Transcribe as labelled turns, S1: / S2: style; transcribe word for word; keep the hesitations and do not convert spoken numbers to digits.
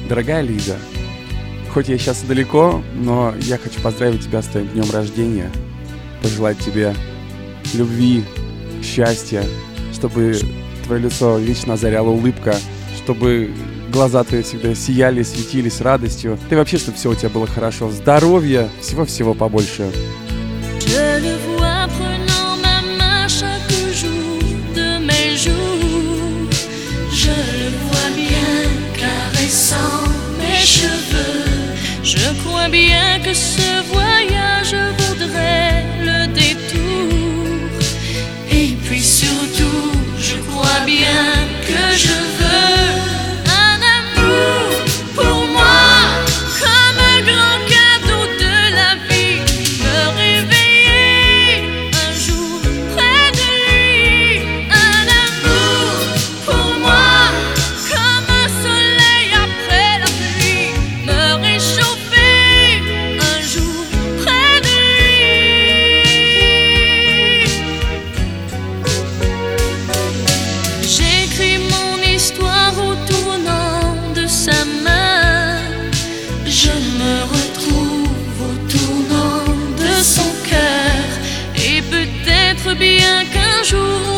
S1: Дорогая Лиза, хоть я сейчас далеко, но я хочу поздравить тебя с твоим днем рождения, пожелать тебе любви, счастья, чтобы твое лицо вечно озаряла улыбка, чтобы глаза твои всегда сияли, светились радостью. Да и вообще, чтобы все у тебя было хорошо. Здоровья, всего-всего побольше.
S2: Je le vois prenant ma main chaque jour de mes jours. Je le vois bien caressant mes cheveux. Je crois bien que ce voyage vaudrait le détour. Et puis surtout, je crois bien que je veux un amour pour moi, comme un grand cadeau de la vie. Me réveiller un jour près de lui. Un amour pour moi, comme un soleil après la pluie. Me réchauffer un jour près de lui. J'écris mon histoire au tournant de sa main. Je me retrouve au tournant de son cœur. Et peut-être bien qu'un jour